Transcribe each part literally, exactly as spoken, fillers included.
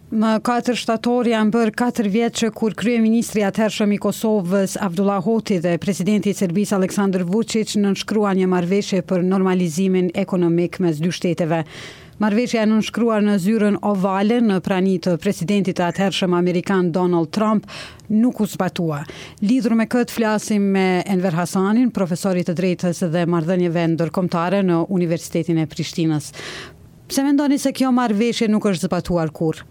Më katër shtator janë bërë katër vjet që kur kryeministri atëhershëm i Kosovës Abdullah Hoti dhe presidenti i Serbisë Aleksandar Vučić nënshkruan një marrëveshje për normalizimin ekonomik mes dy shteteve. Marrëveshja e nënshkruar në zyrën ovale në prani të presidentit të atëhershëm amerikan Donald Trump nuk u zbatua. Lidhur me këtë flasim me Enver Hasanin, profesorit të drejtës dhe marrëdhënieve ndërkombëtare në Universitetin e Prishtinës. Pse mendoni se kjo marrëveshje nuk është zbatuar kurrë?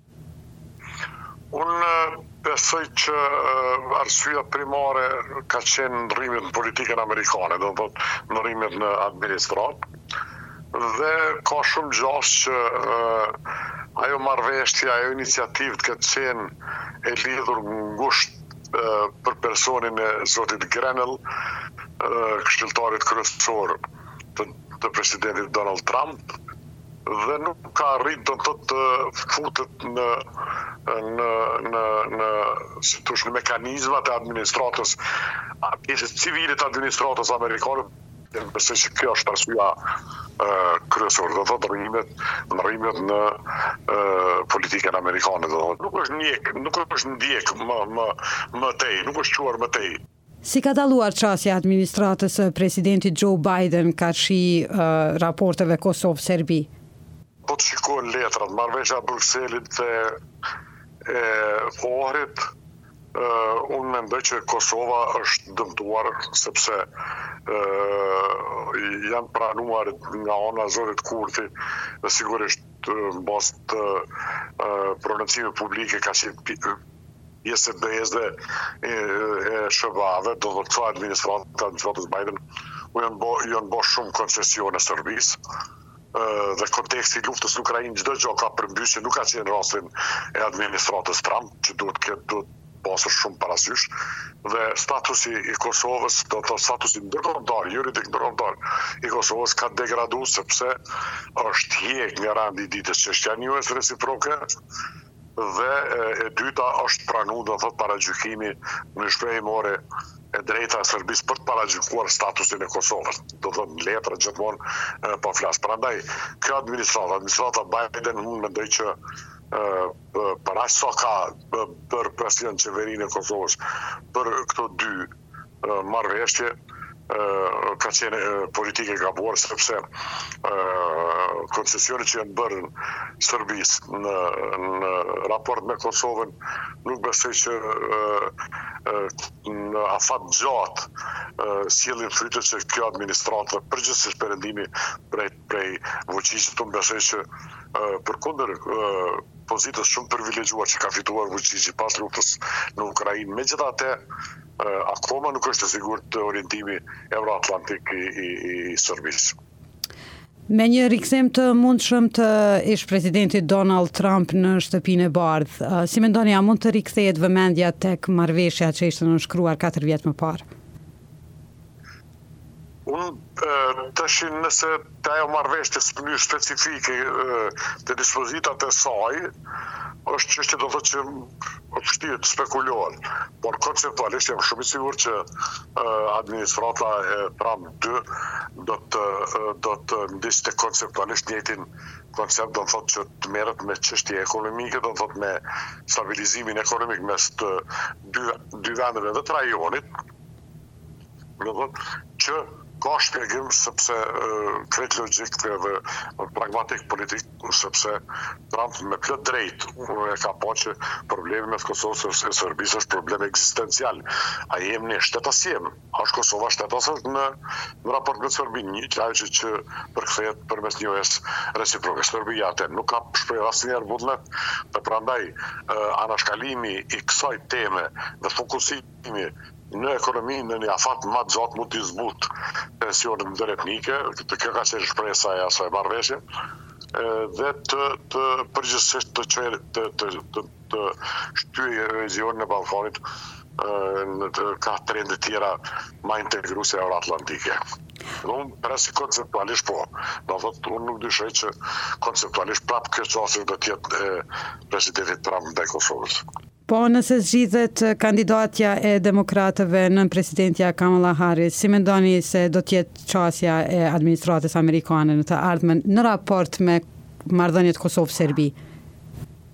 Unë besoj që arsyeja primare ka qenë ndrymjet në politikën amerikane, do të thotë ndrymjet në administratë. Dhe ka shumë gjas që uh, ajo marrëveshje, ajo iniciativë të këtë qenë e lidhur ngusht uh, për personin e zotit Grenell, uh, këshilltarit kryesor të, të presidentit Donald Trump, dhe nuk ka arrit do të të futet në në në në si thosh në mekanizmat e administratës, pjesës civile të administratës amerikane. Besoj që kjo është arsyeja uh, kryesore, do thotë rrimet, rrimet në uh, politikën amerikane, do thotë. Nuk është ndjek, nuk është ndjek më më më tej, nuk është quar më tej. Si ka dalluar çësia administratës së presidentit Joe Biden karshi uh, raporteve Kosovë-Serbi? Po të shikojnë letrat, marrëveshja e Brukselit dhe e Ohrit, Uh, unë mendoj që Kosova është dëmtuar sepse uh, janë pranuar nga ana e zotit Kurti dhe sigurisht në bazë të uh, prononcimeve publike ka qenë pjesë e B E-s dhe e, e S B A-ve, do të thotë administratë administratës Biden, u janë bë janë bë shumë koncesione Serbisë. Uh, dhe konteksti i luftës në Ukrainë çdo gjë ka përmbysje, nuk ka qenë rastin e administratës Trump, që duhet këtë duhet pasur shumë parasysh, dhe statusi i Kosovës, do të statusi ndërkombëtar, juridik ndërkombëtar i Kosovës ka degraduar sepse është hjek nga randi i ditës çështja e njohjes reciproke, dhe e, e dyta është pranuar do të thotë paragjykimi në shprehimore e drejta e Serbisë për të paragjykuar statusin e Kosovës. Do të thotë letra gjithmonë po flas. Prandaj kjo administratë, administrata Biden, unë mendoj që Uh, për aq sa ka uh, për president qeverinë e Kosovës për këto dy uh, marrëveshje uh, ka qenë uh, politike gabuar sepse uh, koncesionet që janë bërë Serbisë në, në raport me Kosovën nuk besoj që uh, uh, në afat gjatë uh, sjellin frytet që kjo administratë përgjithsisht perëndimi prej prej Vučićit, unë besoj që uh, përkundër uh, pozitës shumë privilegjuar që ka fituar Vučići pas luftës në Ukrainë. Megjithatë, uh, akoma nuk është i sigurt të orientimi euroatlantik i, i, i Serbisë. Me një rikthim të mundshëm të ish presidentit Donald Trump në shtëpinë e bardhë, uh, si mendoni, a mund të rikthehet vëmendja tek marrëveshja që ishte nënshkruar katër vjet më parë? Unë tash nëse të ajo marrëveshje në mënyrë specifike të dispozitat e saj, është çështje do të thotë që është vështirë të spekulohet, por konceptualisht jam shumë i sigurt që administrata e Trump dy do të do të ndishte konceptualisht njëjtin koncept, do të thotë që të merret me çështje ekonomike, do të thotë me stabilizimin ekonomik mes të dy dy vendeve dhe të rajonit, do të thotë që ka shpjegim sepse uh, krejt logjik dhe pragmatik politik, sepse Trump me plot drejt e ka pa që problemi mes Kosovës e Serbisë është problem ekzistencial. A jemi ne shtet as jem? A është Kosova shtet as në, në raport me Serbinë, një që që, që përkthehet përmes njohjes reciproke. Serbia atë nuk ka shprehur asnjëherë vullnet, dhe prandaj uh, anashkalimi i kësaj teme dhe fokusimi në ekonomi në një afat më gjatë mund të zbut tensionet ndëretnike, të kjo ka qenë shpresa e asaj marrëveshje, dhe të, të përgjithsisht të çojë të të të, të shtyjë regionin e Ballkanit në të ka trende tjera më integruese euroatlantike. Unë presi konceptualisht po, do thotë unë nuk dyshoj që konceptualisht prapë kjo çështje do të jetë presidentit Trump ndaj Kosovës. Po nëse zgjidhet kandidatja e demokratëve nën presidentja Kamala Harris, si mendoni se do të jetë çësia e administratës amerikane në të ardhmen në raport me marrëdhëniet Kosovë-Serbi?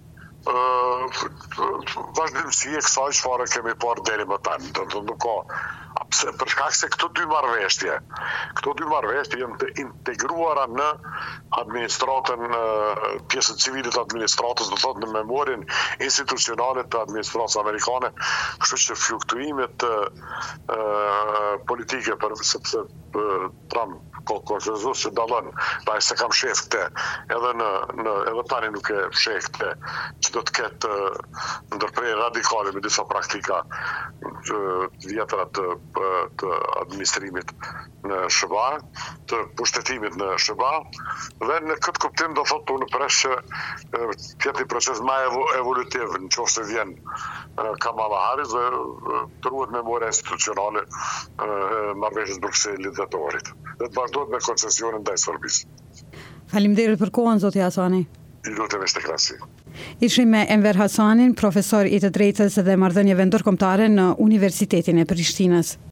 vazhdimësi e kësaj çfarë kemi parë deri më tani. Do të nuk ka për shkak se këto dy marrëveshje, këto dy marrëveshje janë të integruara në administratën, pjesën civile të administratës, do thotë në memorien institucionale të administratës amerikane, kështu që fluktuimet politike për sepse Trump ka konsenzus që dallon, pa se kam shef këtë, edhe në, në edhe tani nuk e shef këtë, që do të ketë ndërprerje radikale me disa praktika vjetra të, të administrimit në S B A, të pushtetimit në S B A, dhe në këtë kuptim do thotë unë presh që tjetë një proces më evolutiv në qoftë se vjen Kamala Harris dhe të ruhet memoria institucionale marrëveshjes Brukselit dhe të orit. Dhe të vazhdojnë me koncesionin ndaj Serbisë. Faleminderit për kohën, zoti Hasani. I lutem ishte krasi. Ishim me Enver Hasanin, profesor i të drejtës dhe marrëdhënieve ndërkombëtare në Universitetin e Prishtinës.